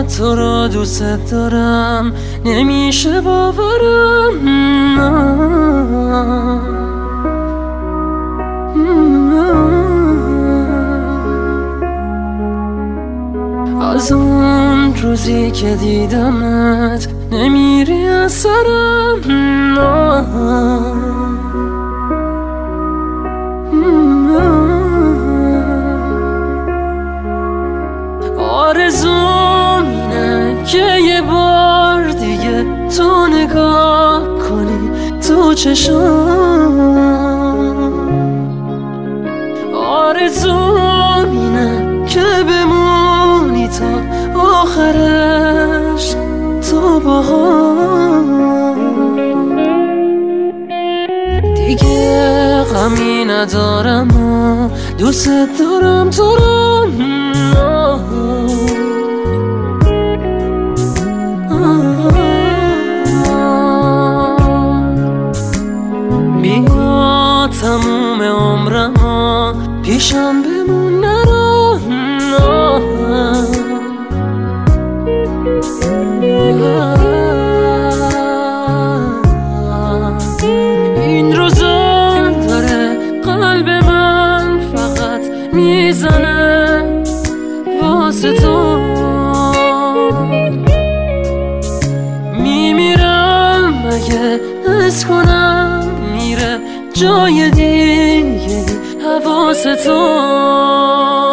تو رو دوست دارم نمیشه باورم. از اون روزی که دیدمت نمیری از سرم. آرزوم اینه که یه بار دیگه تو نگاه کنی تو چشام. آرزوم اینه که بمونی تا آخرش تو باهام. دیگه غمی ندارم و دوست دارم تو رو. بیا تموم عمرم پیشم بمون نرو. این روزا داره قلب من فقط میزنه واسه تو. میمیرم اگه حس کنم میره جای دیگه حواس تو.